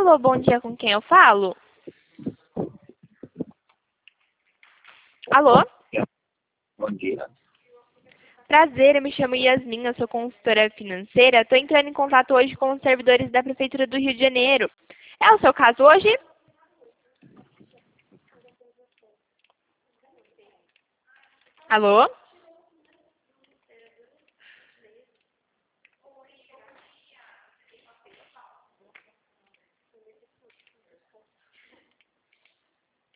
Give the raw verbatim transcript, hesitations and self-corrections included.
Alô, bom dia, com quem eu falo? Alô? Bom dia. Prazer, eu me chamo Yasmin, eu sou consultora financeira. Estou entrando em contato hoje com os servidores da Prefeitura do Rio de Janeiro. É o seu caso hoje? Alô?